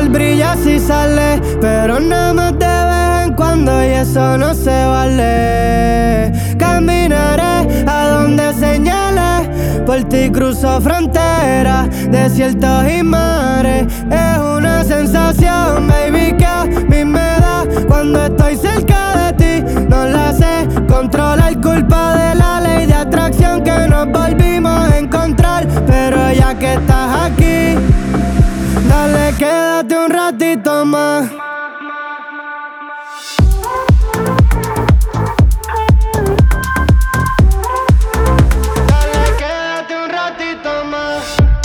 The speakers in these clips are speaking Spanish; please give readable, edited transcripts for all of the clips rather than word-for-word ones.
brilla si sale, pero nada más de vez en cuando y eso no se vale. Caminaré a donde señales, por ti cruzo fronteras, desiertos y mares. Es una sensación, baby, que a mí me da cuando estoy cerca de ti. No la sé controlar, culpa de la ley de atracción que nos volvimos a encontrar. Pero ya que estás aquí, dale, quédate un ratito más. Dale, quédate un ratito más.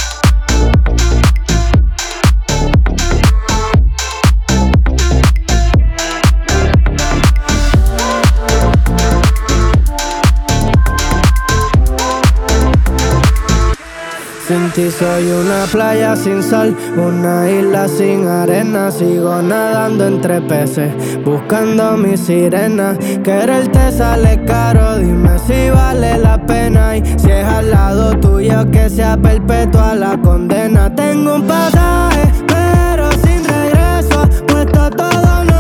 Sin ti soy una playa sin sal, una isla sin arena. Sigo nadando entre peces, buscando mi sirena. Quererte sale caro, dime si vale la pena. Y si es al lado tuyo, que sea perpetua la condena. Tengo un pasaje, pero sin regreso, puesto todo no